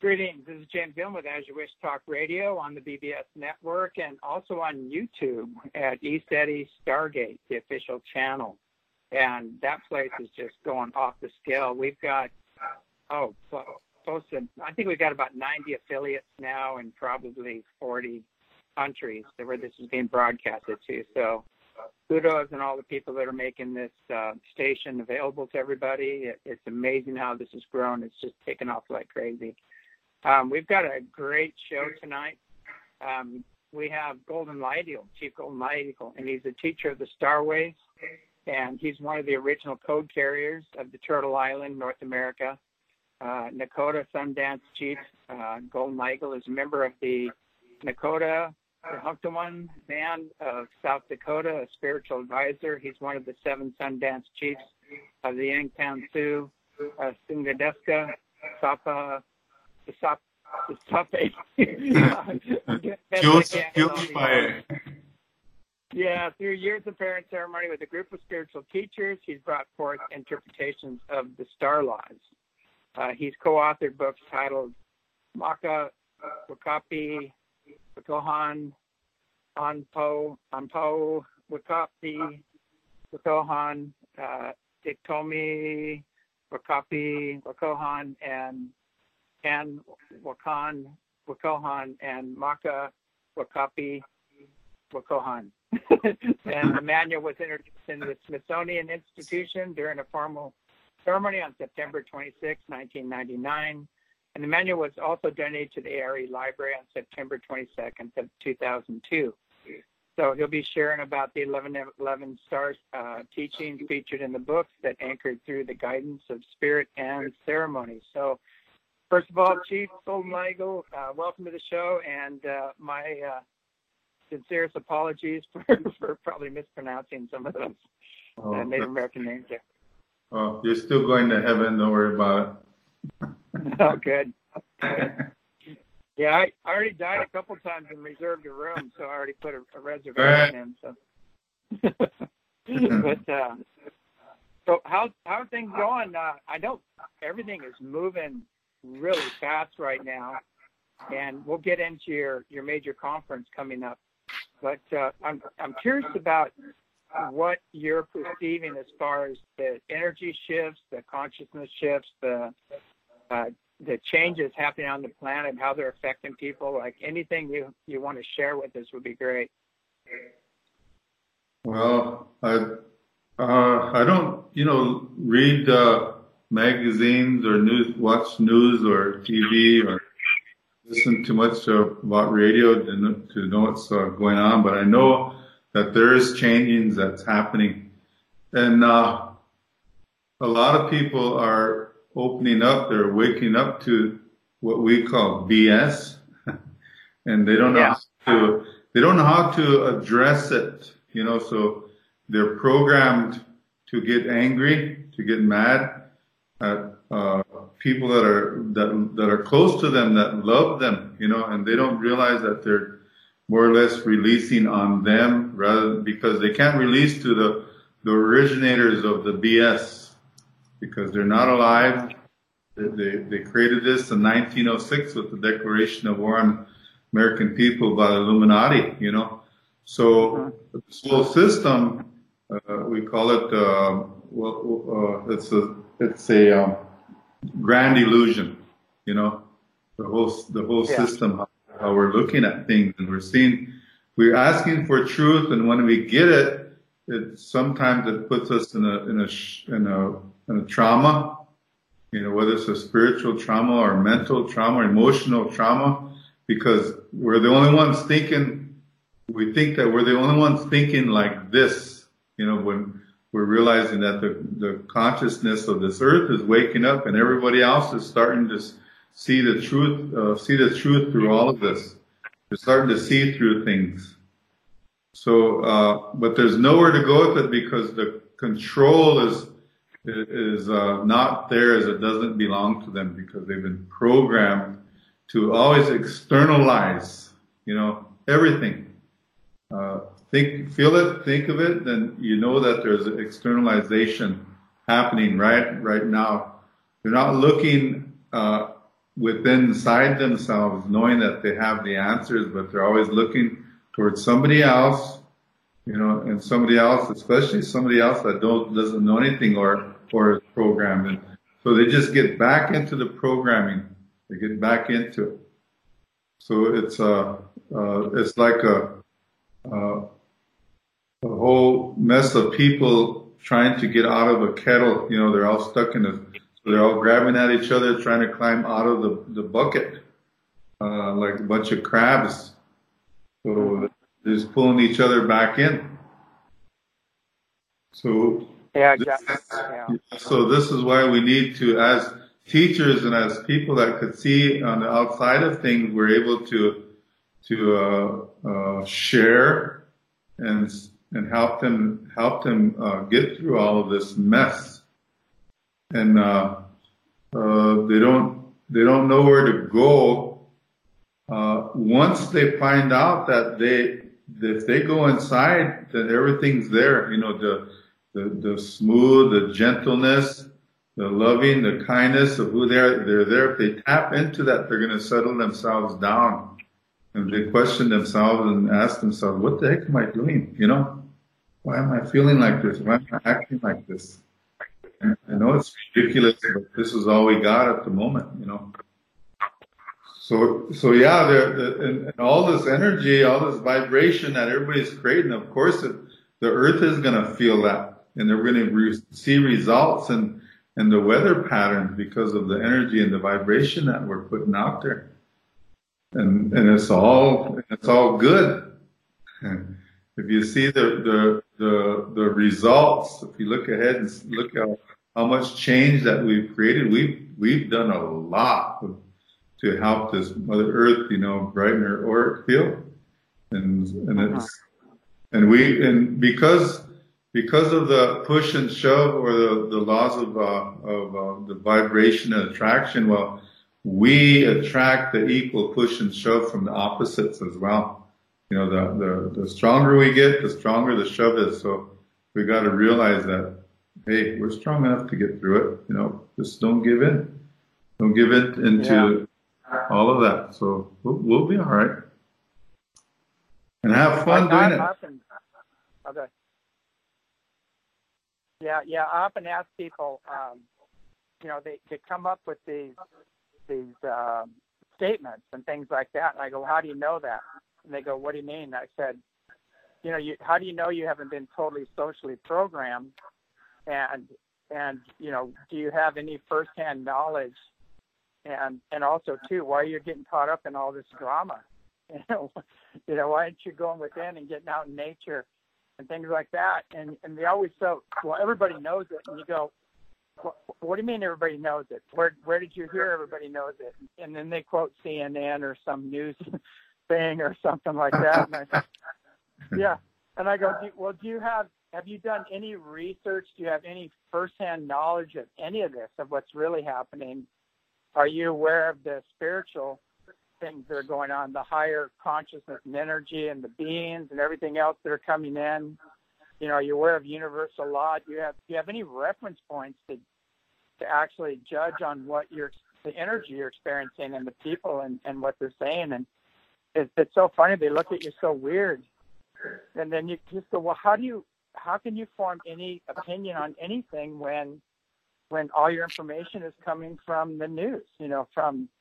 Greetings. This is James Gillen with As You Wish Talk Radio on the BBS network and also on YouTube at ECETI Stargate, the official channel. And that place is just going off the scale. We've got, close to, I think we've got about 90 affiliates now in probably 40 countries where this is being broadcasted to. So kudos and all the people that are making this station available to everybody. It's amazing how this has grown. It's just taken off like crazy. We've got a great show tonight. We have Golden Light Eagle, Chief Golden Light Eagle, and he's a teacher of the Starways, and he's one of the original code carriers of the Turtle Island, North America. Nakota Sundance Chief Golden Light Eagle is a member of the Nakota Hunktawan Band of South Dakota, a spiritual advisor. He's one of the 7 Sundance Chiefs of the Yankton Sioux, Sungadeska, Sapa, Yeah, through years of parent ceremony with a group of spiritual teachers, he's brought forth interpretations of the star laws. He's co-authored books titled Maka, Wakapi, Wakohan, Anpo, Wakapi, Wakohan, Diktomi, Wakapi, Wakohan, and Kan Wakan, Wakohan, and Maka, Wakapi, Wakohan. And the manual was introduced in the Smithsonian Institution during a formal ceremony on September 26, 1999. And the manual was also donated to the ARE Library on September 22nd of 2002. So he'll be sharing about the 1111 stars teachings featured in the books that anchored through the guidance of spirit and ceremony. So first of all, Chief Golden Light Eagle, welcome to the show, and my sincerest apologies for probably mispronouncing some of those Native American names there. Oh, you're still going to heaven, don't worry about it. Oh, good. Yeah, I already died a couple times and reserved a room, so I already put a reservation in. So, so how are things going? I know everything is moving really fast right now, and we'll get into your major conference coming up. But I'm curious about what you're perceiving as far as the energy shifts, the consciousness shifts, the changes happening on the planet, how they're affecting people. Like anything you want to share with us would be great. Well, I don't, read magazines or watch news or TV or listen too much about radio to know what's going on, but I know that there is changing that's happening. And a lot of people are opening up, they're waking up to what we call BS, and they don't know how to address it, so they're programmed to get angry, to get mad at people that are close to them, that love them, and they don't realize that they're more or less releasing on them because they can't release to the originators of the BS because they're not alive. They created this in 1906 with the Declaration of War on American People by the Illuminati, So this whole system, we call it, it's a grand illusion, the whole system, how we're looking at things, and we're asking for truth, and when we get it, sometimes it puts us in a trauma, whether it's a spiritual trauma or mental trauma or emotional trauma, because we're the only ones thinking. We think that we're the only ones thinking like this, when we're realizing that the consciousness of this earth is waking up, and everybody else is starting to see the truth through all of this. They're starting to see through things. So, but there's nowhere to go with it because the control is not theirs. It doesn't belong to them because they've been programmed to always externalize, everything. Feel it, think of it, then you know that there's an externalization happening right now. They're not looking within inside themselves, knowing that they have the answers, but they're always looking towards somebody else, and somebody else, especially somebody else that doesn't know anything or is programmed. And so they just get back into the programming. They get back into it. So it's like a whole mess of people trying to get out of a kettle. They're all stuck in so they're all grabbing at each other, trying to climb out of the bucket, like a bunch of crabs. So they're just pulling each other back in. So yeah, exactly. Yeah. So this is why we need to, as teachers and as people that could see on the outside of things, we're able to share and help them get through all of this mess. And they don't know where to go. Once they find out that if they go inside, then everything's there. The smooth, the gentleness, the loving, the kindness of who they're there. If they tap into that, they're going to settle themselves down. And they question themselves and ask themselves, what the heck am I doing? Why am I feeling like this? Why am I acting like this? And I know it's ridiculous, but this is all we got at the moment, So yeah, and all this energy, all this vibration that everybody's creating, of course, the earth is going to feel that. And they're going to see results and the weather patterns because of the energy and the vibration that we're putting out there. And it's all good. If you see the results, if you look ahead and look at how much change that we've created, we've done a lot to help this Mother Earth, brighten her auric field. And because of the push and shove or the laws of the vibration and attraction, well, we attract the equal push and shove from the opposites as well. The stronger we get, the stronger the shove is. So we got to realize that, hey, we're strong enough to get through it. Just don't give in. Don't give in into all of that. So we'll be all right. And have fun doing it. Okay. Yeah. I often ask people, they come up with these statements and things like that. And I go, how do you know that? And they go, what do you mean? I said, how do you know you haven't been totally socially programmed? And do you have any firsthand knowledge? And also too, why are you getting caught up in all this drama? Why aren't you going within and getting out in nature and things like that? And they always say, well, everybody knows it. And you go, what do you mean everybody knows it? Where did you hear everybody knows it? And then they quote CNN or some news thing or something like that. And I go, have you done any research? Do you have any firsthand knowledge of any of this, of what's really happening? Are you aware of the spiritual things that are going on, the higher consciousness and energy and the beings and everything else that are coming in? Are you aware of universal law? Do you have any reference points to actually judge on the energy you're experiencing and the people and what they're saying? And it's so funny. They look at you so weird. And then you just go, well, how can you form any opinion on anything when all your information is coming from the news, from,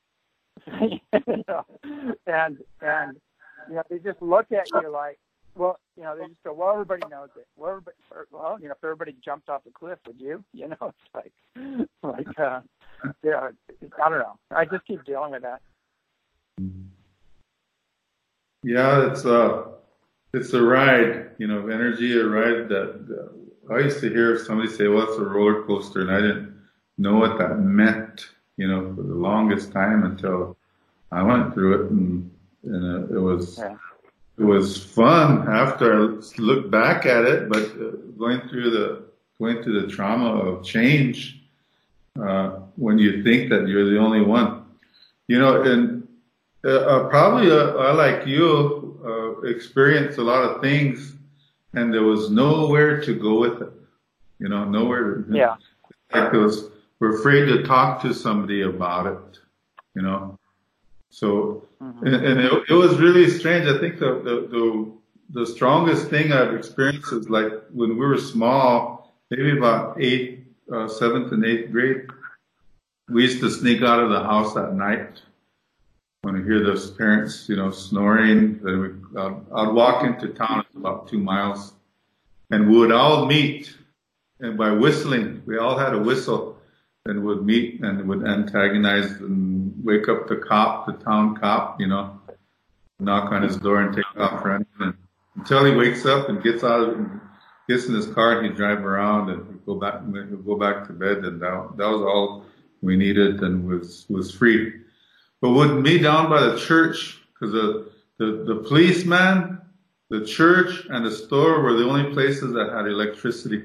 and they just look at you like, well, they just go, well, everybody knows it. Well, if everybody jumped off a cliff, would you? It's like, I don't know. I just keep dealing with that. Yeah, it's a ride, energy, a ride that I used to hear somebody say, well, it's a roller coaster, and I didn't know what that meant, for the longest time until I went through it, and it was fun after I looked back at it, but going through the trauma of change, when you think that you're the only one, and probably I like you experienced a lot of things, and there was nowhere to go with it, nowhere. Like we're afraid to talk to somebody about it, you know. So, and it was really strange. I think the strongest thing I've experienced is like when we were small, maybe about 7th and 8th grade, we used to sneak out of the house at night when we hear those parents, you know, snoring. Then I'd walk into town, it's about 2 miles, and we would all meet, and by whistling, we all had a whistle, and would meet and would antagonize and wake up the cop, the town cop, you know, knock on his door and take off running, and until he wakes up and gets gets in his car and he'd drive around and he'd go back to bed, and that was all we needed and was free. But with me down by the church, because the policeman, the church, and the store were the only places that had electricity.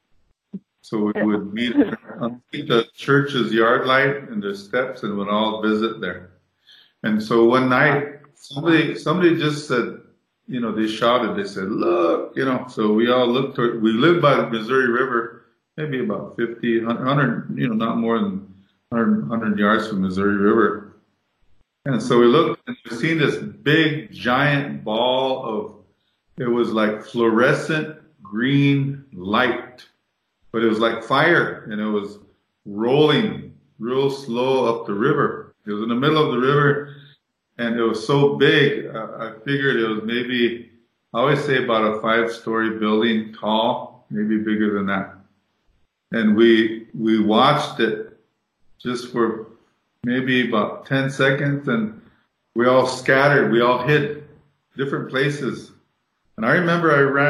So we would meet underneath the church's yard light and the steps, and would all visit there. And so one night, somebody just said, you know, they shouted, they said, "Look," you know. So we all looked toward. We lived by the Missouri River, maybe about 50, 100, you know, not more than 100 yards from Missouri River. And so we looked, and we seen this big, giant ball of, it was like fluorescent green light, but it was like fire, and it was rolling real slow up the river. It was in the middle of the river, and it was so big, I figured it was maybe, I always say about a 5-story building tall, maybe bigger than that. And we watched it just for maybe about 10 seconds, and we all scattered, we all hid different places. And I remember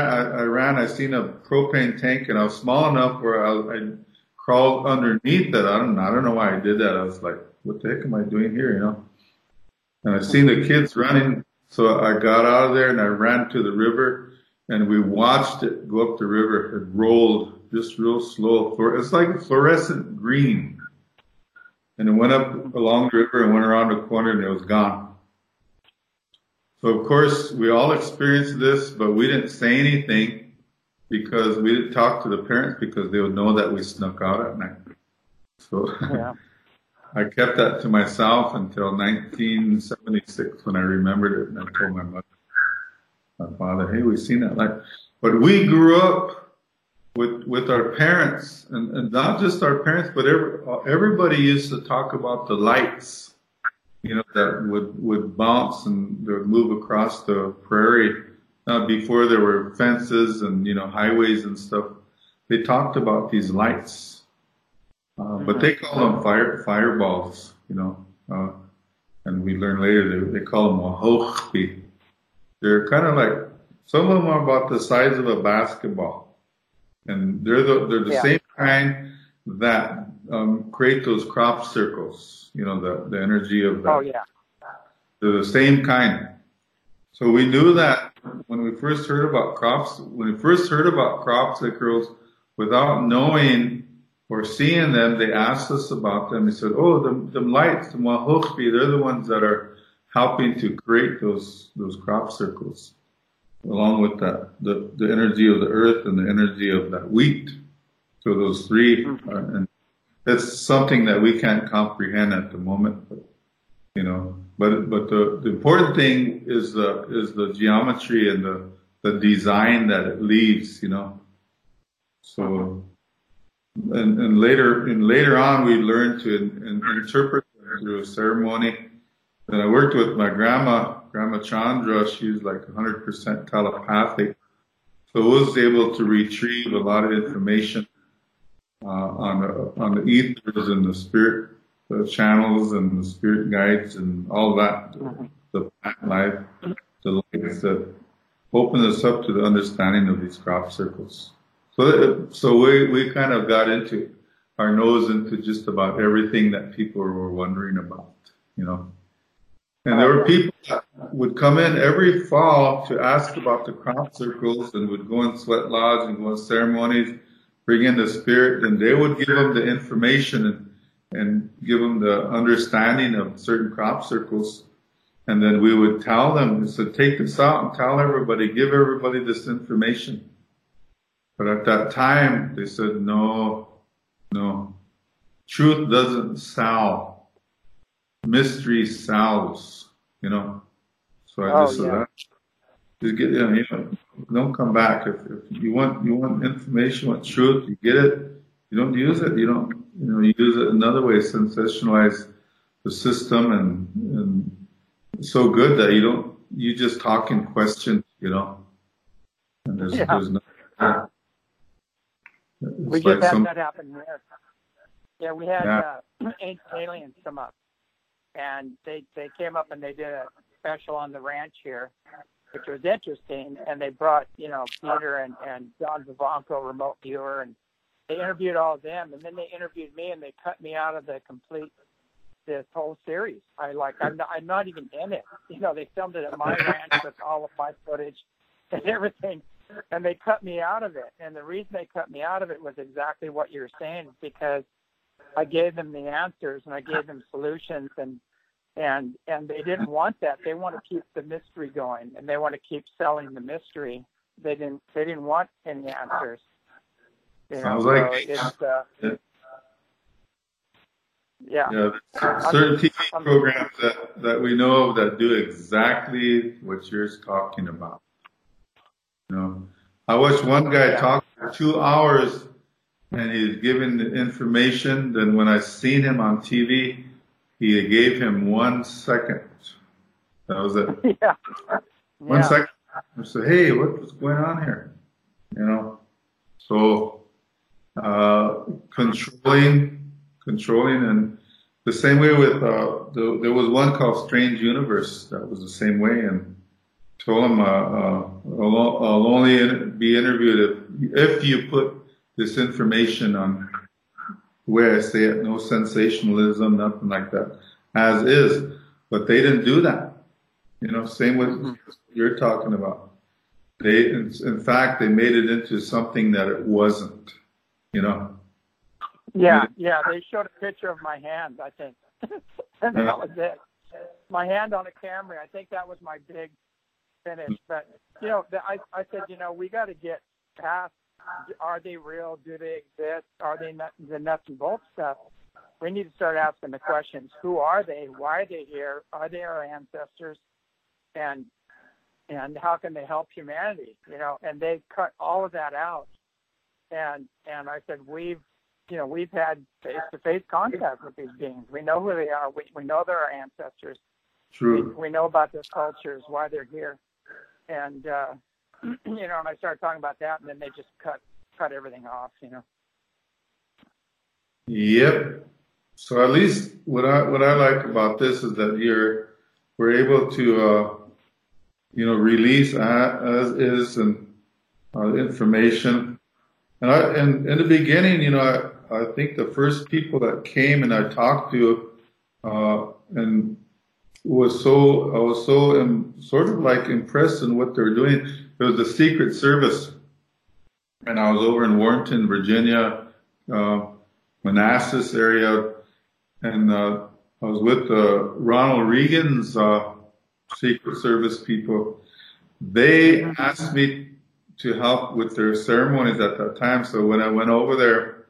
I seen a propane tank, and I was small enough where I crawled underneath it. I don't know why I did that. I was like, what the heck am I doing here, you know? And I seen the kids running, so I got out of there and I ran to the river, and we watched it go up the river. It rolled just real slow. It's like fluorescent green. And it went up along the river and went around the corner, and it was gone. So, of course, we all experienced this, but we didn't say anything because we didn't talk to the parents, because they would know that we snuck out at night. So yeah. I kept that to myself until 1976 when I remembered it, and I told my father, "Hey, we've seen that light." But we grew up with our parents, and not just our parents, but everybody used to talk about the lights, you know, that would bounce and they would move across the prairie. Before there were fences and, you know, highways and stuff, they talked about these lights, but they call them fireballs, you know, and we learned later they call them wahochpi. They're kind of like, some of them are about the size of a basketball. And they're the same kind that create those crop circles, you know, the energy of that. Oh, yeah. They're the same kind. So we knew that when we first heard about crop circles, without knowing or seeing them, they asked us about them. They said, "Oh, the lights, the wahochpi, they're the ones that are helping to create those crop circles, along with the energy of the earth and the energy of that wheat." So those three, and that's something that we can't comprehend at the moment, but, you know, but the important thing is the geometry and the design that it leaves, you know. So, and later on, we learned to interpret through a ceremony. And I worked with my Grandma Chandra. She's like 100% telepathic. So I was able to retrieve a lot of information on the ethers and the spirit channels and the spirit guides and all that, the plant life, the lights that open us up to the understanding of these crop circles. So we kind of got into our nose into just about everything that people were wondering about, you know. And there were people that would come in every fall to ask about the crop circles, and would go in sweat lodge and go in ceremonies, bring in the spirit, and they would give them the information and give them the understanding of certain crop circles. And then we would tell them, so take this out and tell everybody, give everybody this information. But at that time, they said, no, truth doesn't sell. mystery salves, you know. So I just said, just get, you know, don't come back. If you want information, want truth, you get it. You don't use it. You don't, you know, you use it another way, sensationalize the system, and it's so good that you just talk in questions, you know. And there's no. We just had that happen there. Yeah, we had Ancient Aliens come up, and they came up and they did a special on the ranch here, which was interesting. And they brought, you know, Peter and John Vivanco, remote viewer, and they interviewed all of them, and then they interviewed me, and they cut me out of this whole series. I'm not even in it. You know, they filmed it at my ranch with all of my footage and everything, and they cut me out of it. And the reason they cut me out of it was exactly what you're saying, because I gave them the answers and I gave them solutions, and they didn't want that. They want to keep the mystery going, and they want to keep selling the mystery. They didn't want any answers. You know, sounds like certain TV programs that we know of that do exactly what you're talking about. You know, I watched one guy talk for 2 hours, and he's giving the information. Then when I seen him on TV, he gave him 1 second. That was it. 1 second. I said, "Hey, what's going on here?" You know, so controlling, and the same way with there was one called Strange Universe that was the same way, and told him I'll only be interviewed if you put this information on the way I say it, no sensationalism, nothing like that, as is. But they didn't do that. You know, same with what you're talking about. They, in fact, they made it into something that it wasn't. You know. Yeah. They showed a picture of my hand, I think, and that was it. My hand on a camera. I think that was my big finish. But you know, I said, you know, we got to get past. Are they real? Do they exist? Are they the nuts and bolts stuff? We need to start asking the questions. Who are they? Why are they here? Are they our ancestors? And how can they help humanity? You know, and they cut all of that out. And I said, we've had face-to-face contact with these beings. We know who they are. We know they're our ancestors. True. We know about their cultures, why they're here. And, you know, and I started talking about that, and then they just cut everything off, you know. Yep. So at least what I like about this is that we're able to, you know, release as is and information. And in the beginning, you know, I think the first people that came and I talked to, and I was so sort of like impressed in what they're doing. It was the Secret Service, and I was over in Warrenton, Virginia, Manassas area, and I was with Ronald Reagan's Secret Service people. They asked me to help with their ceremonies at that time. So when I went over there,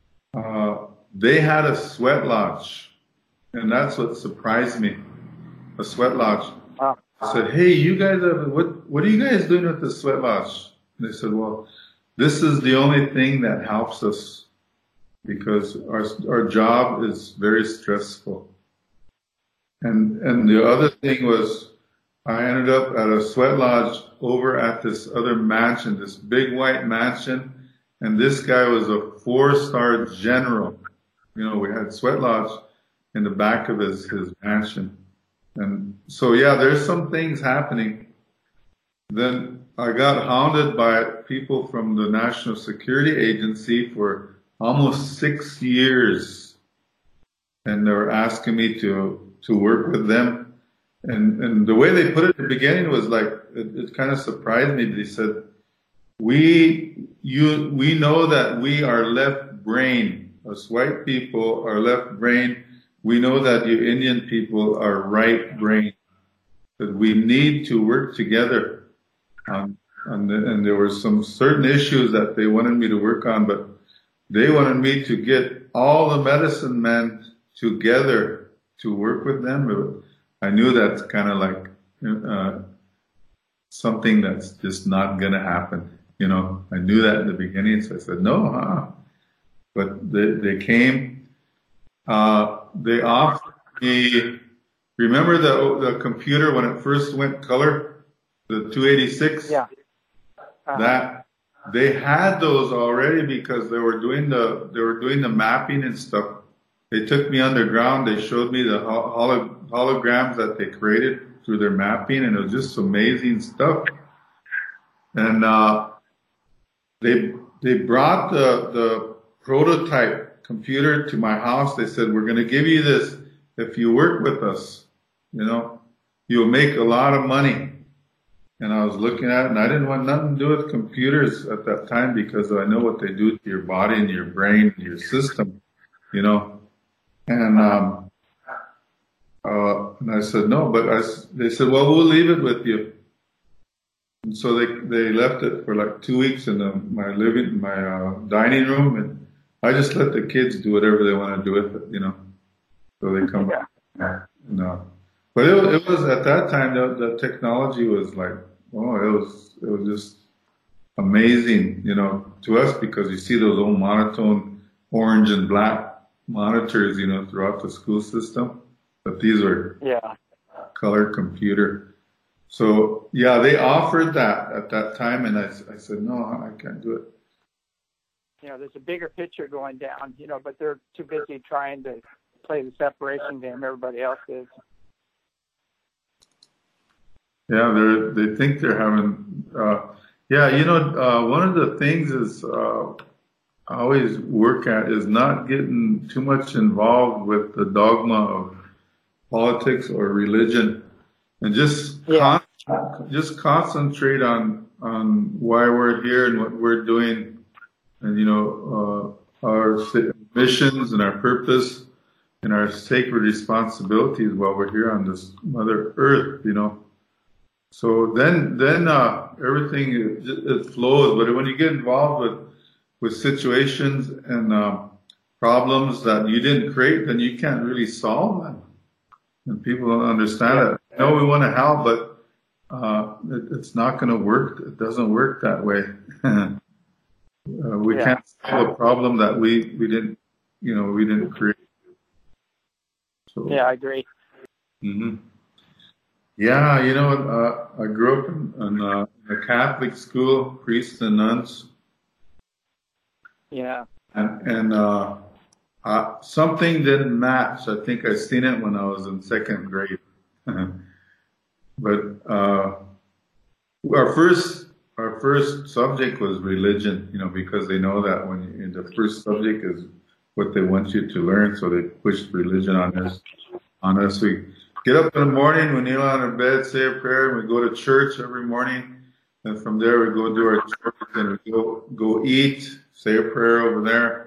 they had a sweat lodge, and that's what surprised me. A sweat lodge. I said, "Hey, you guys what are you guys doing with the sweat lodge?" And they said, "Well, this is the only thing that helps us because our job is very stressful." And the other thing was, I ended up at a sweat lodge over at this other mansion, this big white mansion, and this guy was a 4-star general. You know, we had sweat lodge in the back of his mansion. And so, yeah, there's some things happening. Then I got hounded by people from the National Security Agency for almost 6 years. And they were asking me to work with them. And the way they put it at the beginning was like, it kind of surprised me. They said, we know that we are left brain. Us white people are left brain. We know that you Indian people are right brain. That we need to work together. And there were some certain issues that they wanted me to work on, but they wanted me to get all the medicine men together to work with them. I knew that's kind of like something that's just not going to happen. You know, I knew that in the beginning, so I said, no, but they came. They offered me, remember the computer when it first went color, the 286? Yeah. That they had those already because they were doing the mapping and stuff. They took me underground. They showed me the holograms that they created through their mapping, and it was just amazing stuff. And they brought the prototype computer to my house. They said, we're going to give you this if you work with us. You know, you'll make a lot of money. And I was looking at it, and I didn't want nothing to do with computers at that time because I know what they do to your body and your brain and your system, you know. And I said, no, but they said, well, we'll leave it with you. And so they left it for like 2 weeks in my dining room, and I just let the kids do whatever they want to do with it, you know. So they come back. No. But it was at that time the technology was like, it was just amazing, you know, to us because you see those old monotone orange and black monitors, you know, throughout the school system. But these were color computer. So yeah, they offered that at that time, and I said no, I can't do it. You know, there's a bigger picture going down, you know, but they're too busy trying to play the separation game everybody else is. Yeah, they think they're having. You know, one of the things is I always work at is not getting too much involved with the dogma of politics or religion, and just concentrate on why we're here and what we're doing, and you know our missions and our purpose and our sacred responsibilities while we're here on this Mother Earth, you know. So then everything it flows. But when you get involved with situations and problems that you didn't create, then you can't really solve them. And people don't understand it. I know we want to help, but it's not going to work. It doesn't work that way. We can't solve a problem that we didn't create. So, yeah, I agree. Mm-hmm. Yeah, you know, I grew up in a Catholic school, priests and nuns. Yeah. And something didn't match. I think I seen it when I was in second grade. But our first subject was religion, you know, because they know that when the first subject is what they want you to learn, so they pushed religion on us. We get up in the morning, we kneel on our bed, say a prayer, and we go to church every morning. And from there, we go do our church, and we go eat, say a prayer over there.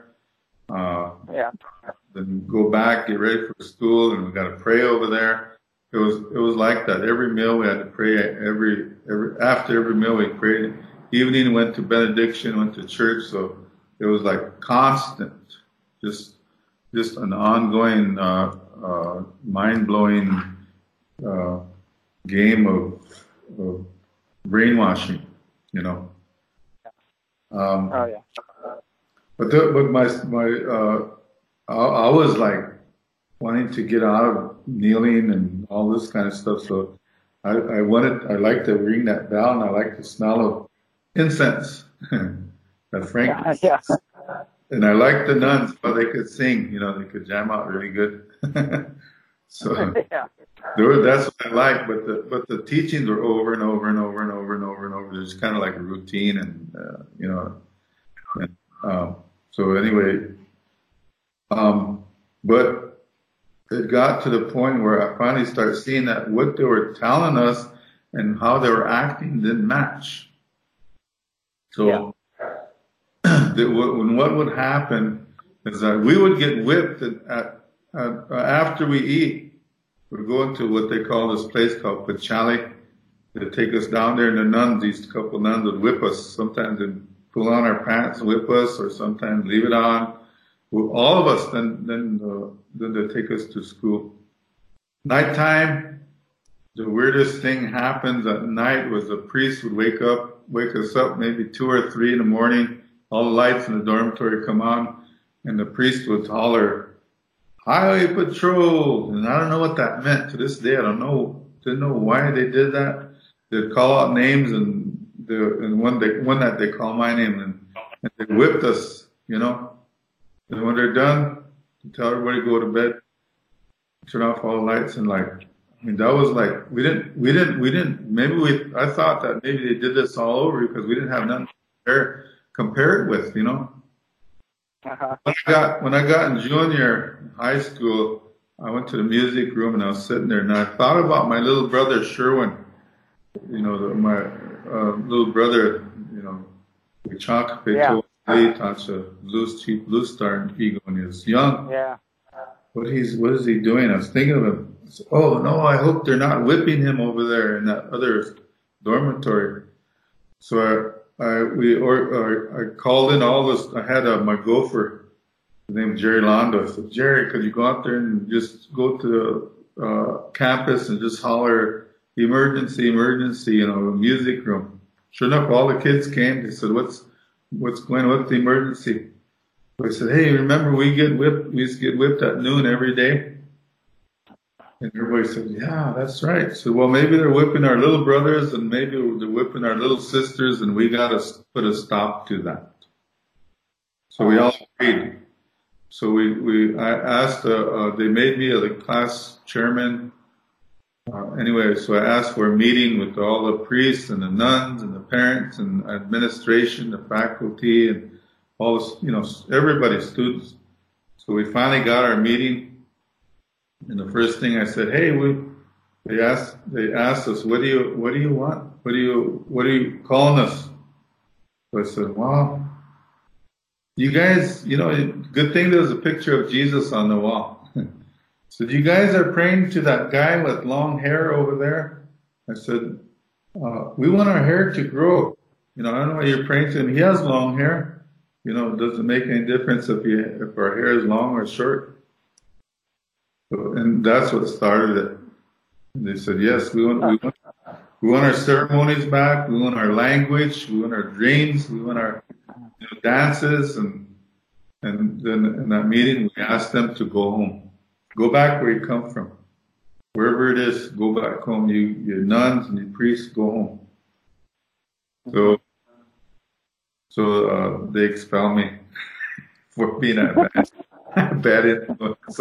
Then go back, get ready for school, and we got to pray over there. It was like that. Every meal we had to pray. After every meal we prayed. Evening went to benediction, went to church. So it was like constant, just an ongoing, mind-blowing game of brainwashing, you know. But I was like wanting to get out of kneeling and all this kind of stuff. So I like to ring that bell, and I like the smell of incense, that frankincense. And I like the nuns, but they could sing, you know, they could jam out really good. So that's what I like. But the teachings were over and over and over and over and over and over. It was kind of like a routine, and you know. And, so anyway, but it got to the point where I finally started seeing that what they were telling us and how they were acting didn't match. So what would happen is that we would get whipped after we eat. We'd go into what they call this place called Pachali. They'd take us down there, and these couple nuns would whip us. Sometimes they'd pull on our pants, whip us, or sometimes leave it on. Well, all of us, then they take us to school. Nighttime, the weirdest thing happens at night was the priest would wake us up maybe 2 or 3 in the morning. All the lights in the dormitory come on, and the priest would holler, "Highway Patrol!" And I don't know what that meant. To this day, I don't know. Didn't know why they did that. They'd call out names, and one that they call my name, and they whipped us, you know. And when they're done, they tell everybody to go to bed, turn off all the lights, and like, I mean, that was like, we didn't, I thought that maybe they did this all over because we didn't have nothing to compare it with, you know. Uh-huh. When I got in junior high school, I went to the music room and I was sitting there and I thought about my little brother Sherwin, you know, my little brother, you know, we chalk Tacha, Blue Star and Eagle when he was young. Yeah. What is he doing? I was thinking of him. I said, oh no, I hope they're not whipping him over there in that other dormitory. So I called in all this. I had my gopher, his name was Jerry Londo. I said, Jerry, could you go out there and just go to the campus and just holler, emergency, you know, the music room. Sure enough, all the kids came. They said, what's the emergency? So I said, hey, remember we used to get whipped at noon every day? And everybody said, yeah, that's right. So, well, maybe they're whipping our little brothers and maybe they're whipping our little sisters and we got to put a stop to that. So we all agreed. So I asked, they made me the class chairman. Anyway, so I asked for a meeting with all the priests and the nuns and the parents and administration, the faculty and all this, you know, everybody, students. So we finally got our meeting. And the first thing I said, hey, they asked us, what do you want? What are you calling us? So I said, well, you guys, you know, good thing there's a picture of Jesus on the wall. So you guys are praying to that guy with long hair over there? I said, we want our hair to grow. You know, I don't know why you're praying to him. He has long hair. You know, it doesn't make any difference if our hair is long or short. So, and that's what started it. And they said, yes, we want our ceremonies back. We want our language. We want our dreams. We want our dances. And then in that meeting, we asked them to go home. Go back where you come from. Wherever it is, go back home. You nuns and you priests, go home. So they expel me for being a bad influence.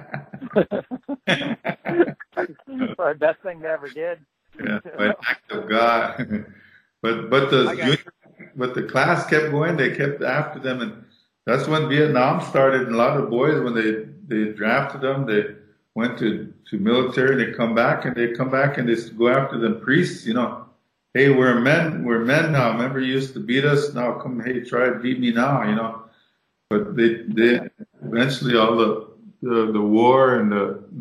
Probably best thing they ever did. Yeah, by an act of God. But the class kept going. They kept after them, and that's when Vietnam started. And a lot of boys, when they drafted them, they went to military. They come back and they go after them priests. You know, hey, we're men now. Remember, you used to beat us. Now come, hey, try to beat me now. You know. But they eventually all the war and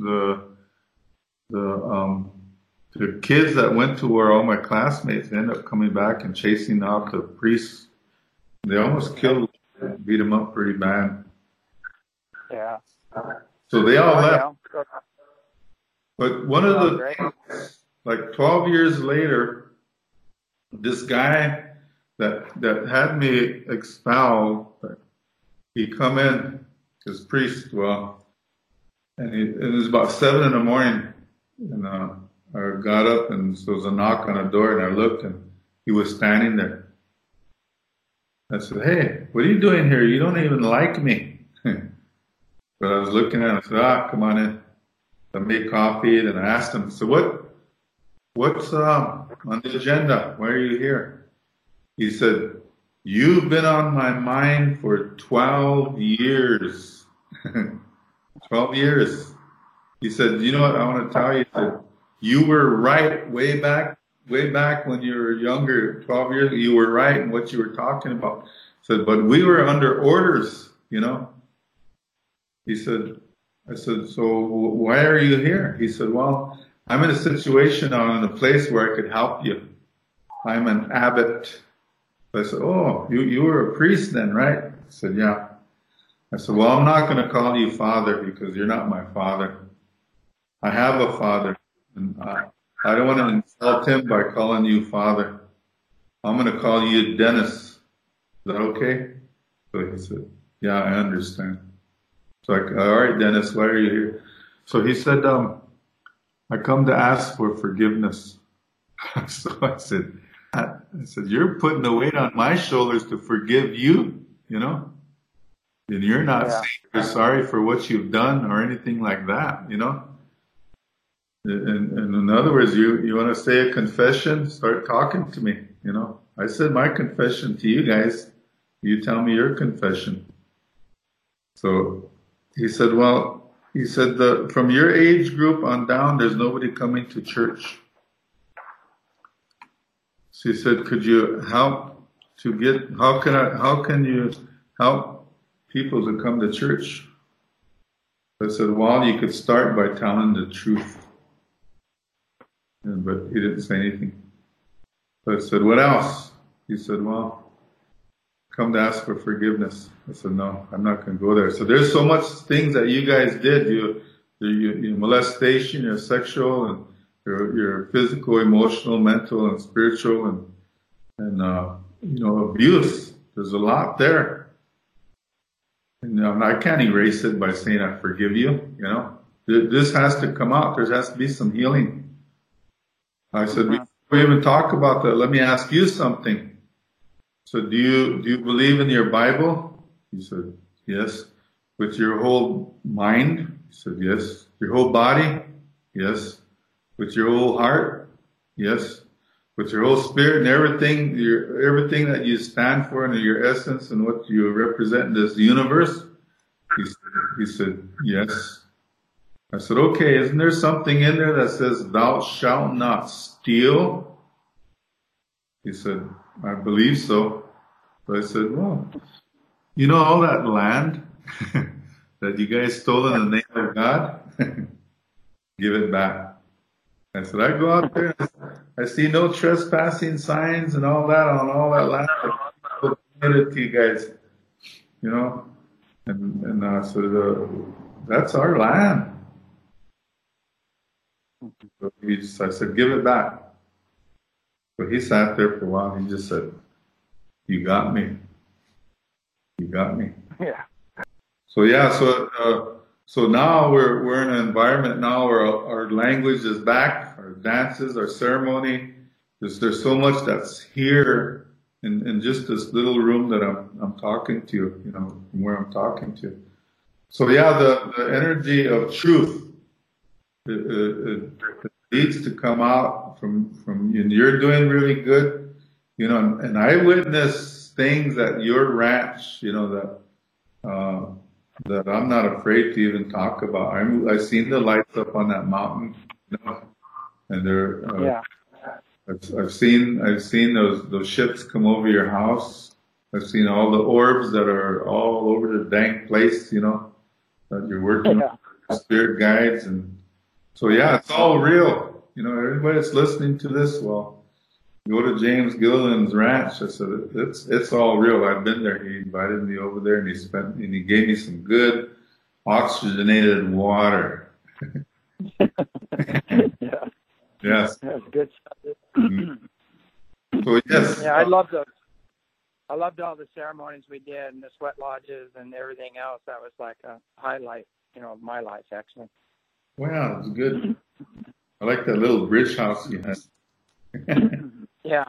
the kids that went to where all my classmates ended up coming back and chasing out the priests. They almost beat them up pretty bad. Yeah. So they all left. But one of the like 12 years later, this guy that had me expelled, he come in, his priest, and it was about 7 in the morning, and I got up, and so there was a knock on the door, and I looked, and he was standing there. I said, hey, what are you doing here? You don't even like me. But I was looking at him, I said, come on in. I made coffee, and I asked him, so what's on the agenda? Why are you here? He said, you've been on my mind for 12 years. 12 years. He said, you know what I want to tell you? That you were right way back when you were younger, 12 years ago. You were right in what you were talking about. He said, but we were under orders, you know. He said, I said, so why are you here? He said, well, I'm in a situation now in a place where I could help you. I'm an abbot. I said, oh, you were a priest then, right? I said, yeah. I said, well, I'm not going to call you father because you're not my father. I have a father, and I don't want to insult him by calling you father. I'm going to call you Dennis. Is that okay? So he said, yeah, I understand. So all right, Dennis, why are you here? So he said, I come to ask for forgiveness. So I said, you're putting the weight on my shoulders to forgive you, you know? And you're not saying you're sorry for what you've done or anything like that, you know? And in other words, you want to say a confession, start talking to me, you know? I said my confession to you guys. You tell me your confession. So he said, from your age group on down, there's nobody coming to church. So he said, could you help how can you help people to come to church? I said, well, you could start by telling the truth. But he didn't say anything. So I said, what else? He said, well, come to ask for forgiveness. I said, no, I'm not going to go there. So there's so much things that you guys did. Your molestation, your sexual, and your physical, emotional, mental, and spiritual, and abuse. There's a lot there. And I can't erase it by saying I forgive you. You know, this has to come out. There has to be some healing. I said, before we even talk about that, let me ask you something. So do you believe in your Bible? He said, yes. With your whole mind? He said, yes. Your whole body? Yes. With your whole heart? Yes. With your whole spirit and everything that you stand for and your essence and what you represent in this universe? He said, yes. I said, okay, isn't there something in there that says, thou shalt not steal? He said, I believe so. So I said, well, you know all that land that you guys stole in the name of God? Give it back. I said, I go out there, I see no trespassing signs and all that on all that land. I'll give it to you guys, you know? And I said, that's our land. So I said, give it back. So he sat there for a while. He just said, you got me. You got me. Yeah. So now we're in an environment now where our language is back, our dances, our ceremony. There's so much that's here in just this little room that I'm talking to, you know, from where I'm talking to. So yeah, the energy of truth. It needs to come out from and you're doing really good, you know, and I witnessed things at your ranch, you know, that I'm not afraid to even talk about. I've seen the lights up on that mountain, you know, and they're I've seen those ships come over your house. I've seen all the orbs that are all over the dang place, you know, that you're working with spirit guides. And so, yeah, it's all real. You know, everybody that's listening to this, well, go to James Gilliland's ranch. I said, it's all real. I've been there. He invited me over there and he gave me some good oxygenated water. Yeah. Yes. That's good stuff. So, yes. Yeah, I loved all the ceremonies we did and the sweat lodges and everything else. That was like a highlight, you know, of my life, actually. Wow, it was good. I like that little bridge house you had. Yeah.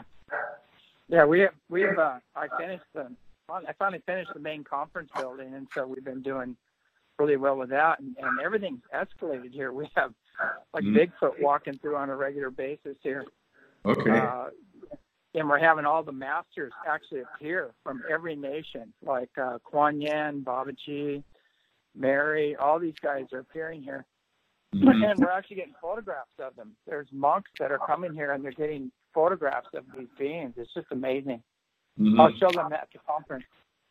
I finally finished the main conference building, and so we've been doing really well with that, and everything's escalated here. We have like Bigfoot walking through on a regular basis here. Okay. And we're having all the masters actually appear from every nation, like Kuan Yin, Babaji, Mary. All these guys are appearing here. And we're actually getting photographs of them. There's monks that are coming here, and they're getting photographs of these beings. It's just amazing. I'll show them at the conference.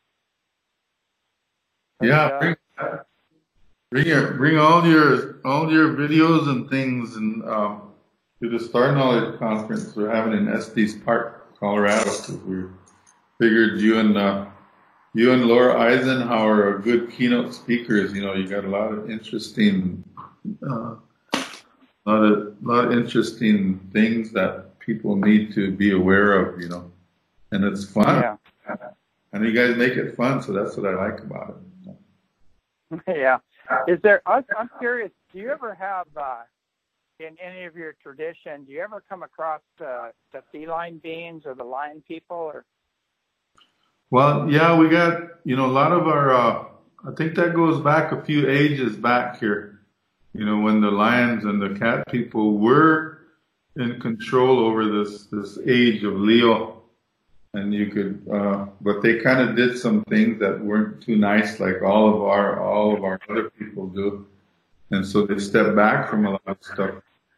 Yeah, bring all your videos and things, and to the Star Knowledge Conference we're having in Estes Park, Colorado. Because we figured you and Laura Eisenhower are good keynote speakers. You know, you got a lot of interesting lot of interesting things that people need to be aware of, and it's fun. Yeah. And you guys make it fun, so that's what I like about it. Yeah. I'm curious, do you ever have, in any of your tradition, do you ever come across the feline beings or the lion people? Or? Well, yeah, we got, a lot of our, I think that goes back a few ages back here, when the lions and the cat people were in control over this age of Leo. And you could, but they kind of did some things that weren't too nice, like all of our other people do, and so they stepped back from a lot of stuff.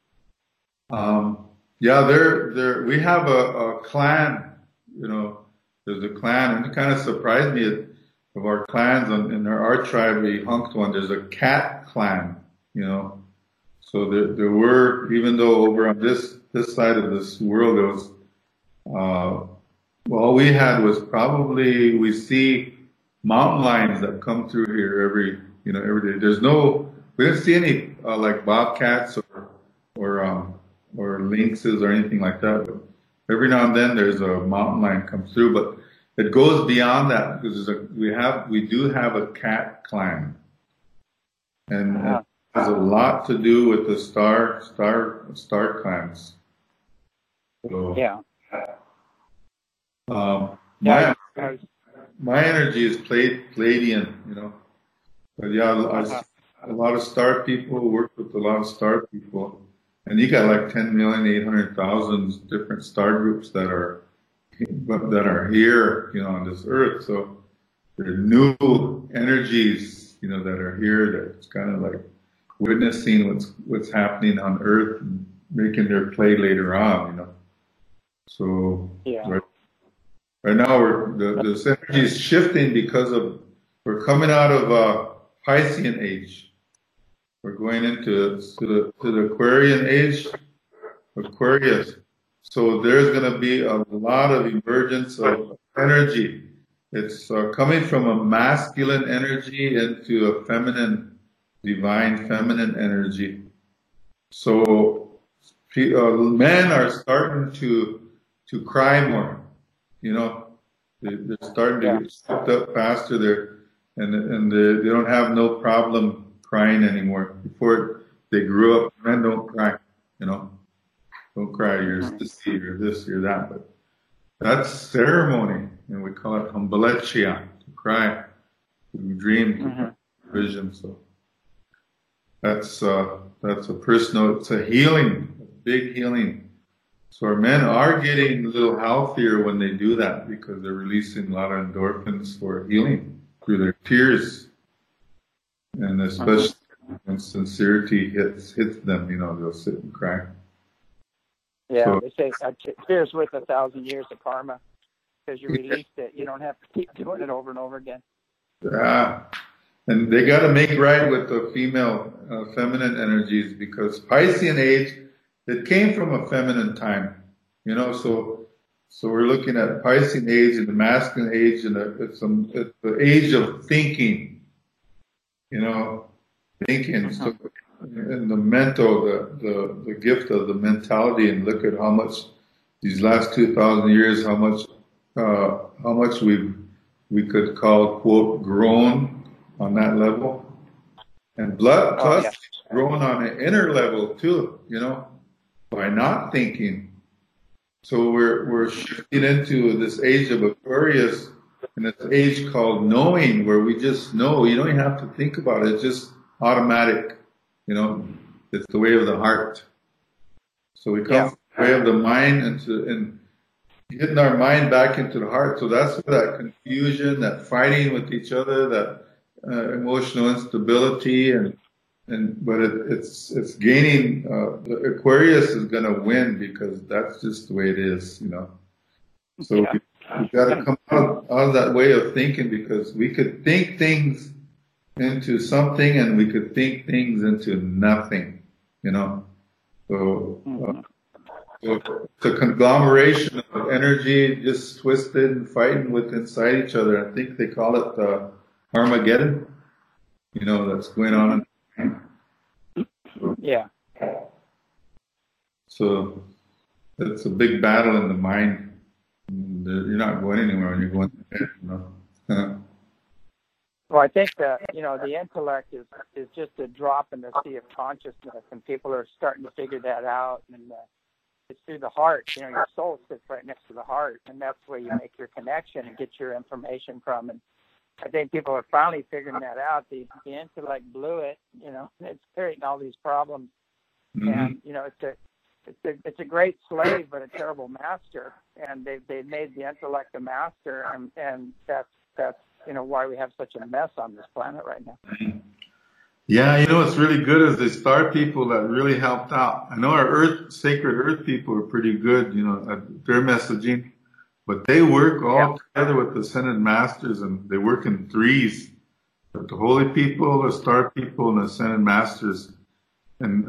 Yeah, we have a clan, there's a clan, and it kind of surprised me of our clans in our tribe, the Hunked one. There's a cat clan, so there were, even though over on this side of this world there was. All we had was probably, we see mountain lions that come through here every day. We didn't see any like bobcats or lynxes or anything like that. But every now and then there's a mountain lion comes through. But it goes beyond that because we do have a cat clan, and it has a lot to do with the star clans. So, yeah. My energy is Pleiadian, But yeah, a lot of star people work with a lot of star people, and you got like 10,800,000 different star groups that are here, on this earth. So there are new energies, that are here that's kind of like witnessing what's happening on Earth and making their play later on, So yeah. Right now, this energy is shifting because we're coming out of Piscean age. We're going into the Aquarian age, Aquarius. So there's going to be a lot of emergence of energy. It's coming from a masculine energy into a divine feminine energy. So men are starting to cry more. They're starting to get stepped up faster there, and they don't have no problem crying anymore. Before they grew up, men don't cry, don't cry. You're this, you're this, you're that. But that's ceremony, and we call it humbletia, to cry, to dream, vision. So that's a personal. It's a healing, a big healing. So our men are getting a little healthier when they do that because they're releasing a lot of endorphins for healing through their tears. And especially when sincerity hits them, they'll sit and cry. Yeah, so, they say tears worth 1,000 years of karma because you released it. You don't have to keep doing it over and over again. Yeah. And they got to make right with the female, feminine energies because Piscean age, it came from a feminine time, so we're looking at Piscean age and the masculine age, and it's the age of thinking, thinking. So, and the mental, the gift of the mentality, and look at how much these last 2,000 years, how much we could call, quote, grown on that level, and plus grown on an inner level too, by not thinking. So we're shifting into this age of Aquarius, and this age called knowing, where we just know. You don't even have to think about it. It's just automatic. It's the way of the heart. So we come from the way of the mind and getting our mind back into the heart. So that's where that confusion, that fighting with each other, that emotional instability, but it's gaining. The Aquarius is going to win because that's just the way it is, So we got to come out of that way of thinking, because we could think things into something and we could think things into nothing, So it's a conglomeration of energy just twisted and fighting with inside each other. I think they call it Armageddon, that's going on. Yeah. So it's a big battle in the mind. And, you're not going anywhere when you're going there, you know. Well, I think that, the intellect is just a drop in the sea of consciousness, and people are starting to figure that out. And it's through the heart. Your soul sits right next to the heart, and that's where you make your connection and get your information from. And I think people are finally figuring that out. The intellect blew it. It's creating all these problems. And it's a great slave but a terrible master. And they've made the intellect a master, and that's why we have such a mess on this planet right now. Yeah, what's really good is the star people that really helped out. I know our sacred earth people are pretty good, at their messaging, but they work all together with the ascended masters, and they work in threes. But the holy people, the star people, and the ascended masters. And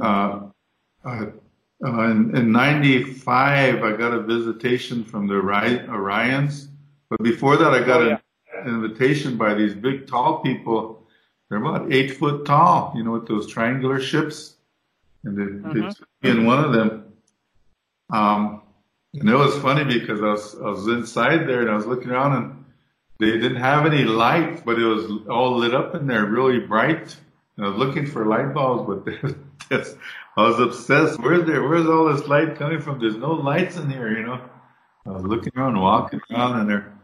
in '95, I got a visitation from the Orions. But before that, I got an invitation by these big, tall people. They're about 8 foot tall, with those triangular ships. And they took me in one of them. And it was funny because I was inside there and I was looking around and they didn't have any lights, but it was all lit up in there, really bright. And I was looking for light bulbs, but I was obsessed. Where's all this light coming from? There's no lights in here, I was looking around, walking around in there.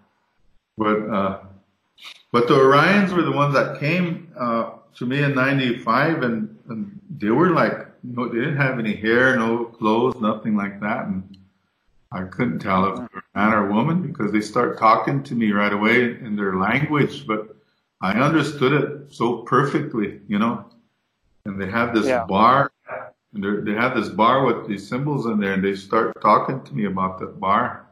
But the Orions were the ones that came to me in '95, and they were like, they didn't have any hair, no clothes, nothing like that. And I couldn't tell if they were a man or a woman because they start talking to me right away in their language, but I understood it so perfectly, And they had this bar, and they had this bar with these symbols in there, and they start talking to me about that bar.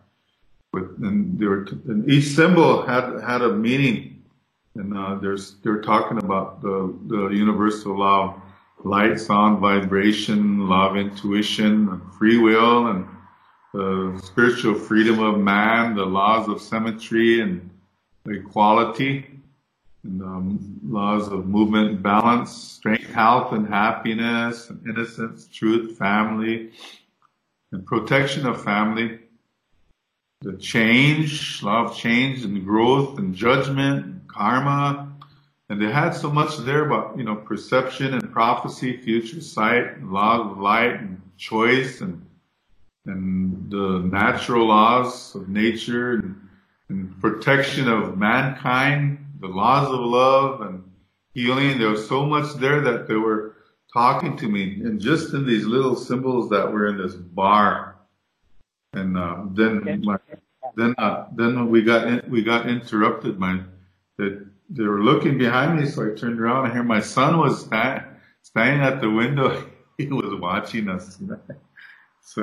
And each symbol had a meaning, and they were talking about the universal law of light, sound, vibration, law of intuition, and free will, and the spiritual freedom of man, the laws of symmetry and equality, and laws of movement and balance, strength, health, and happiness, and innocence, truth, family, and protection of family, the change, law of change and growth and judgment, and karma. And they had so much there about, perception and prophecy, future sight, and law of light and choice, and the natural laws of nature, and protection of mankind, the laws of love and healing. There was so much there that they were talking to me, and just in these little symbols that were in this bar. And then when we got interrupted. They were looking behind me, so I turned around and here my son was standing at the window. He was watching us. So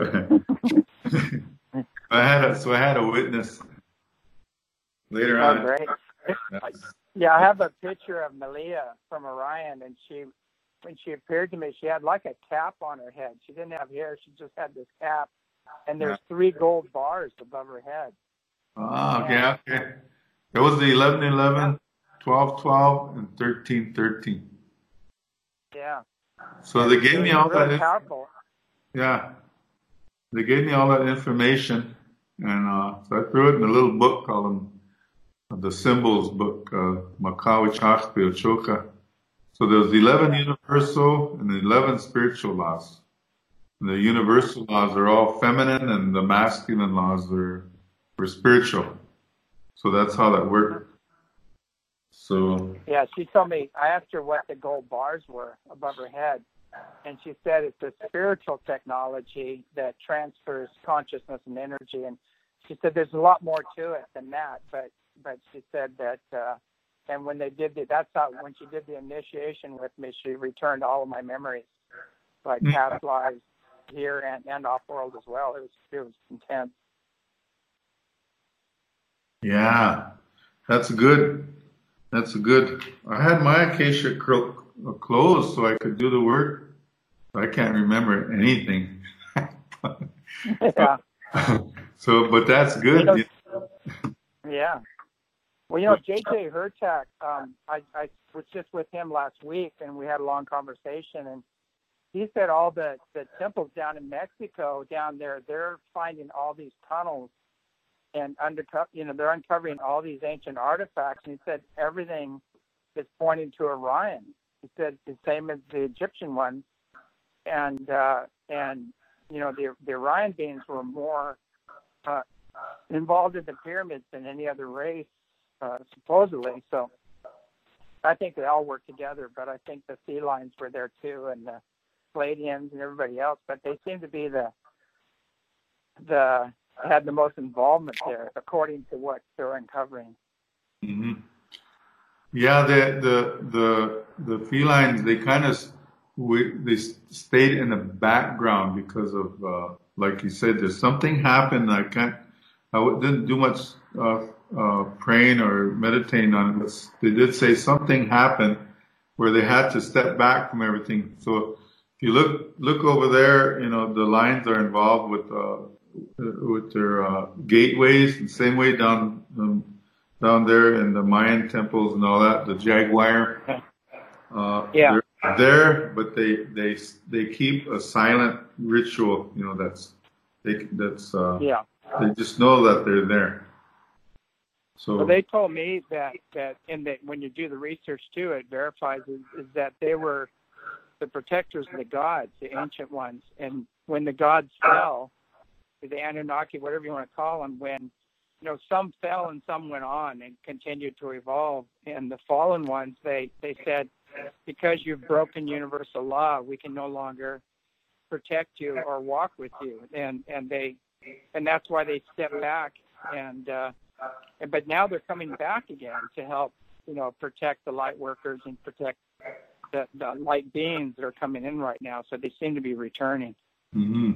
I had a witness later on. Oh, great. Yeah, I have a picture of Malia from Orion, and when she appeared to me, she had like a cap on her head. She didn't have hair; she just had this cap, and there's 3 gold bars above her head. Oh, okay. It was the 11-11, 12-12, and 13-13. Yeah. So they gave me all that. Powerful. Yeah. They gave me all that information, and so I threw it in a little book called the Symbols book, Makawi Chakpi Ochoka. So there's 11 universal and 11 spiritual laws. And the universal laws are all feminine, and the masculine laws were spiritual. So that's how that worked. So yeah, she told me. I asked her what the gold bars were above her head, and she said it's a spiritual technology that transfers consciousness and energy. And she said there's a lot more to it than that, but she said that, and when they did when she did the initiation with me, she returned all of my memories, like past lives here and off world as well. It was intense. Yeah, that's good. I had my acacia closed so I could do the work. I can't remember anything. Yeah. But that's good. Yeah. Well, J.J. Hurtak, I was just with him last week, and we had a long conversation, and he said all the temples down in Mexico down there, they're finding all these tunnels and they're uncovering all these ancient artifacts. And he said everything is pointing to Orion. He said the same as the Egyptian ones, and the Orion beings were more involved in the pyramids than any other race, supposedly. So I think they all work together, but I think the felines were there too, and the Palladians and everybody else. But they seem to be had the most involvement there, according to what they're uncovering. Mm-hmm. Yeah, the felines, they kind of they stayed in the background because of like you said, there's something happened. I didn't do much praying or meditating on it. They did say something happened where they had to step back from everything. So if you look over there, the lions are involved with their gateways, the same way down there in the Mayan temples and all that. The jaguar, they're there, but they keep a silent ritual. They just know that they're there. So well, they told me that when you do the research too, it verifies is that they were the protectors of the gods, the ancient ones. And when the gods fell, the Anunnaki, whatever you want to call them, when some fell and some went on and continued to evolve, and the fallen ones, they said, because you've broken universal law, we can no longer protect you or walk with you, and that's why they stepped back, but now they're coming back again to help protect the light workers and protect the light beings that are coming in right now. So they seem to be returning. Mm-hmm.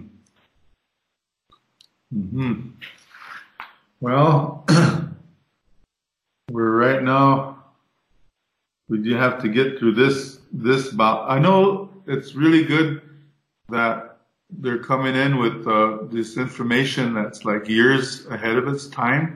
Mm-hmm. Well, we're right now, we do have to get through this bout. I know it's really good that they're coming in with this information that's like years ahead of its time.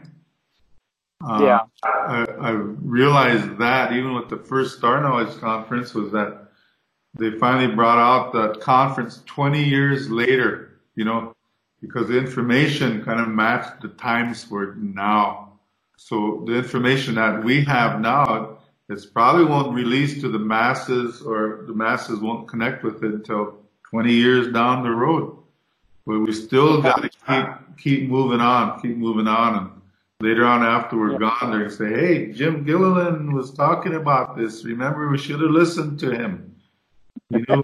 I realized that even with the first Star Knowledge conference was that they finally brought out that conference 20 years later, because the information kind of matched the times for now. So the information that we have now, it probably won't release to the masses, or the masses won't connect with it until 20 years down the road. But we still got to keep moving on. And later on, after we're gone, they're going to say, hey, Jim Gilliland was talking about this. Remember, we should have listened to him. Yeah,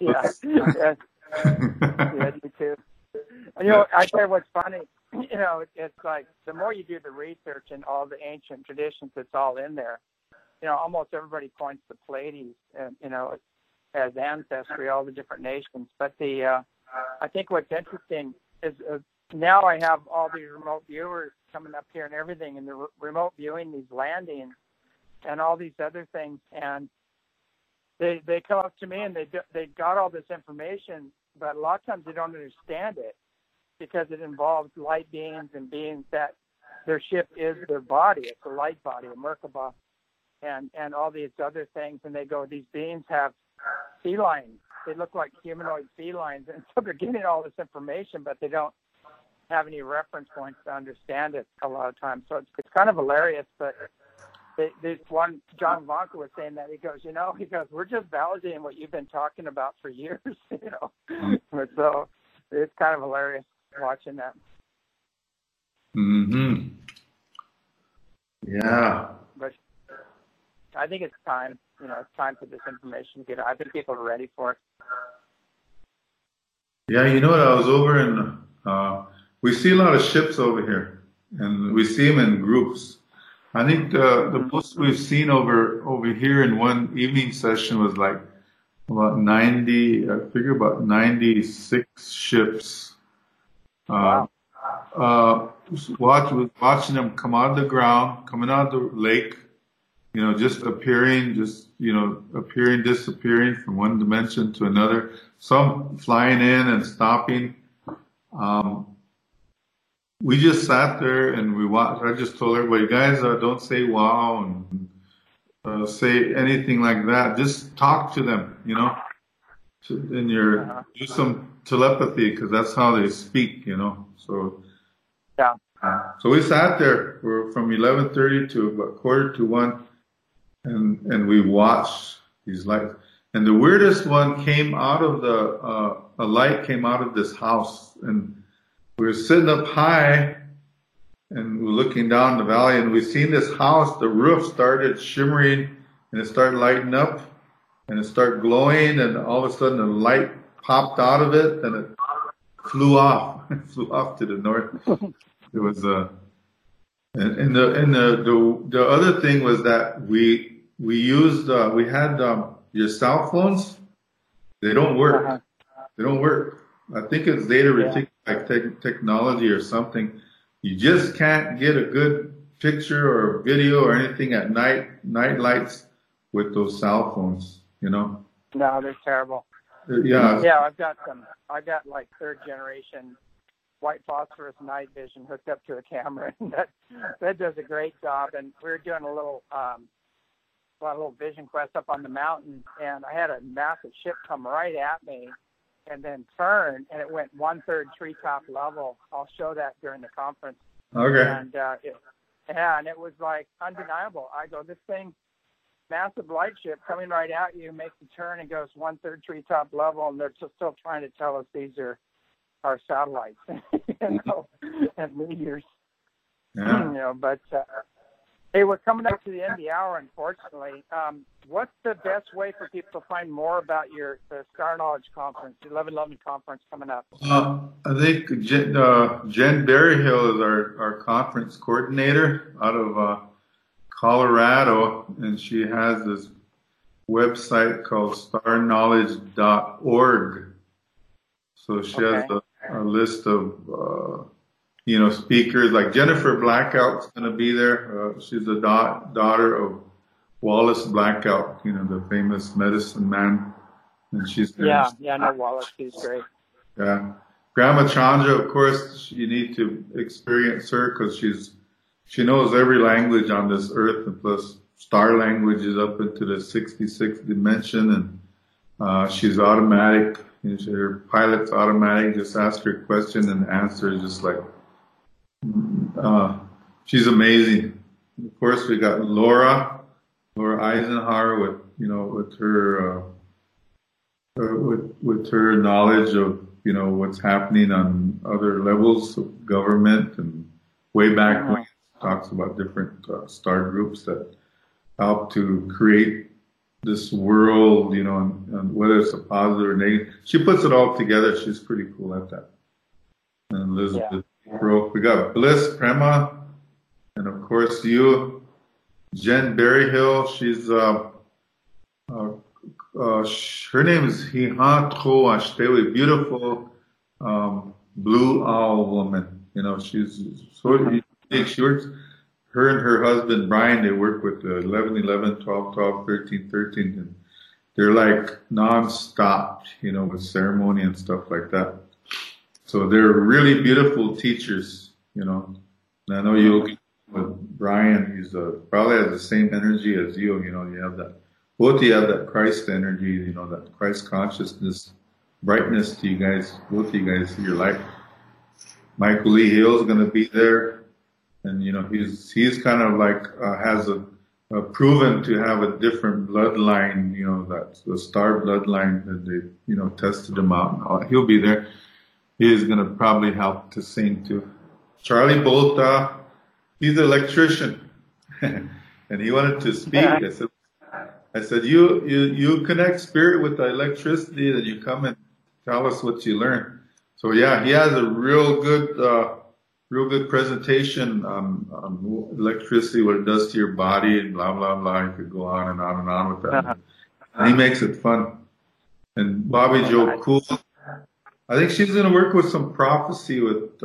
me too. And, I tell you what's funny, it's like the more you do the research and all the ancient traditions, it's all in there. Almost everybody points to Pleiades, as ancestry, all the different nations. But I think what's interesting is now I have all these remote viewers coming up here and everything, and they're remote viewing these landings and all these other things. And they come up to me and they got all this information, but a lot of times they don't understand it because it involves light beings and beings that their ship is their body. It's a light body, a Merkaba, and all these other things. And they go, these beings have felines. They look like humanoid felines. And so they're getting all this information, but they don't have any reference points to understand it a lot of times. So it's kind of hilarious, but this one, John Vonka was saying that, he goes, we're just validating what you've been talking about for years, But so it's kind of hilarious watching that. Mm-hmm. Yeah. But I think it's time, it's time for this information to get out. I think people are ready for it. Yeah, I was over in, we see a lot of ships over here, and we see them in groups. I think the most we've seen over here in one evening session was like about 90, I figure about 96 ships. Wow. Watching them come out of the ground, coming out of the lake, just appearing, disappearing from one dimension to another. Some flying in and stopping. We just sat there and we watched. I just told everybody, guys, don't say wow and say anything like that. Just talk to them, in your do some telepathy because that's how they speak, you know. So Yeah. so we sat there from 11:30 to about 1:45, and we watched these lights. And the weirdest one came out of a light came out of this house, and we were sitting up high, and we're looking down the valley, and we seen this house. The roof started shimmering, and it started lighting up, and it started glowing, and all of a sudden the light popped out of it, and it flew off. It flew off to the north. It was and the other thing was that we used we had your cell phones. They don't work. They don't work. I think it's data retic technology or something. You just can't get a good picture or video or anything at night lights with those cell phones, you know. No, they're terrible. Yeah. Yeah, I've got like third generation white phosphorus night vision hooked up to a camera, and that does a great job. And we were doing a little vision quest up on the mountain, and I had a massive ship come right at me and then turn, and it went 1/3 treetop level. I'll show that during the conference. Okay. And it was like undeniable. I go, this thing, massive light ship coming right at you, makes a turn and goes 1/3 treetop level, and they're just still trying to tell us these are our satellites, you know, and meteors. Yeah. You know, but hey, we're coming up to the end of the hour, unfortunately. What's the best way for people to find more about the Star Knowledge Conference, the 11/11 conference coming up? I think Jen Berryhill is our conference coordinator out of Colorado, and she has this website called starknowledge.org. So she has a list of speakers. Like Jennifer Blackout's going to be there. She's the daughter of Wallace Blackout, you know, the famous medicine man. And she's I know Wallace. He's great. Yeah, Grandma Chandra, of course, you need to experience her because she knows every language on this earth, and plus star languages up into the 66th dimension, and she's automatic. Her pilot's automatic. Just ask her a question and the answer is just like, she's amazing. Of course, we got Laura Eisenhower with her with her knowledge of what's happening on other levels of government, and way back when talks about different star groups that help to create this world, and whether it's a positive or negative. She puts it all together. She's pretty cool at that. And Elizabeth Broke. We got Bliss Prema, and of course you, Jen Berryhill. She's her name is Hiha Tro Ashtewi, beautiful blue owl woman. She's sort of unique. She works. Her and her husband Brian, they work with 11/11, 12/12, 13/13, and they're like non-stop, with ceremony and stuff like that. So they're really beautiful teachers, And I know you'll with Brian. He's probably has the same energy as you. You have that. Both you have that Christ energy, that Christ consciousness, brightness to you guys. Both of you guys see your light. Michael Lee Hill's going to be there. And he's kind of like has a proven to have a different bloodline, that's the star bloodline that they tested him out. He'll be there. He is going to probably help to sing too. Charlie Bolta, he's an electrician, and he wanted to speak. I said you connect spirit with the electricity, then you come and tell us what you learn. So yeah, he has a real good presentation on electricity, what it does to your body, and blah, blah, blah. You could go on and on and on with that. And he makes it fun. And Bobby Joe Cool, I think she's going to work with some prophecy with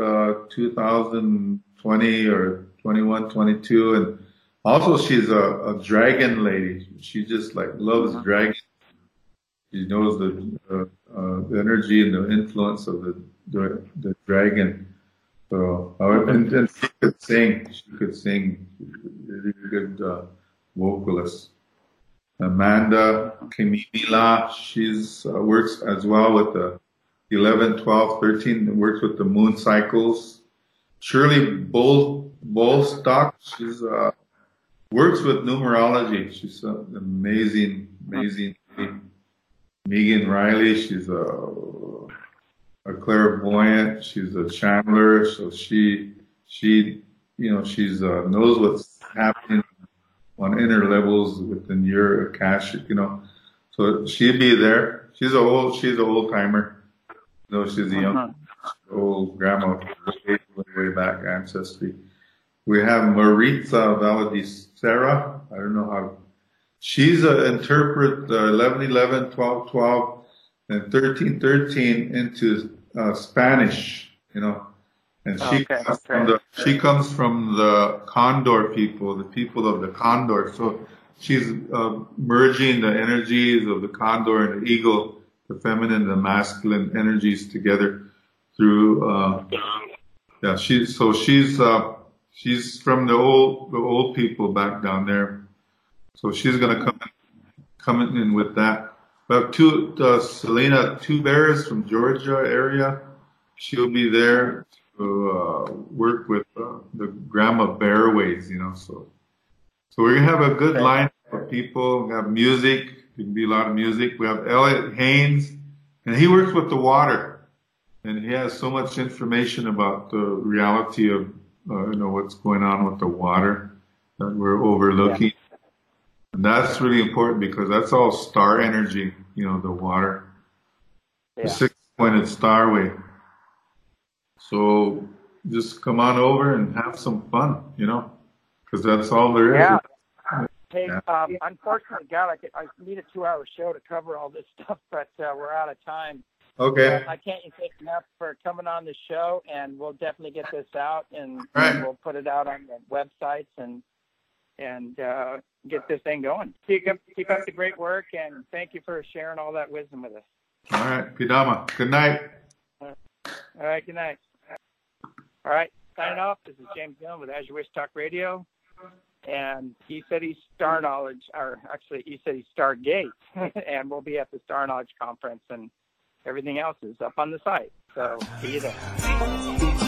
2020 or 21, 22. And also she's a dragon lady. She just loves dragons. She knows the energy and the influence of the dragon. So, and she could sing. She's a really good vocalist. Amanda Kimimila, she's works as well with the 11, 12, 13, works with the moon cycles. Shirley Bolstock, she's works with numerology. She's an amazing, amazing lady. Megan Riley, she's a clairvoyant. She's a channeler, so she she's knows what's happening on inner levels within your Akashic, So she'd be there. She's a old timer. She's a young old grandma way back ancestry. We have Maritza Valadicera. I don't know how. She's an interpret 11, 11, 12, 12, and 13, 13 into Spanish, And she comes from the Condor people, the people of the Condor. So she's merging the energies of the Condor and the Eagle, the feminine and the masculine energies together through. She's from the old people back down there. So she's gonna come in with that. We have Selena Two Bears from Georgia area. She'll be there to work with the Grandma Bearways, So we're gonna have a good line of people. We have music. There can be a lot of music. We have Elliot Haynes, and he works with the water, and he has so much information about the reality of what's going on with the water that we're overlooking. Yeah. And that's really important because that's all star energy, the water. Yeah. The 6-pointed star way. So just come on over and have some fun, because that's all there is. Yeah. Hey, unfortunately, God, I need a 2-hour show to cover all this stuff, but we're out of time. Okay. I can't thank you enough for coming on the show, and we'll definitely get this out, and we'll put it out on the websites and get this thing going. Keep up the great work, and thank you for sharing all that wisdom with us. All right, Pidama. Good night. All right, good night. All right, signing off. This is James Dillon with As You Wish Talk Radio, and ECETI Star Knowledge, or actually ECETI Stargate, and we'll be at the Star Knowledge Conference, and everything else is up on the site. So see you there.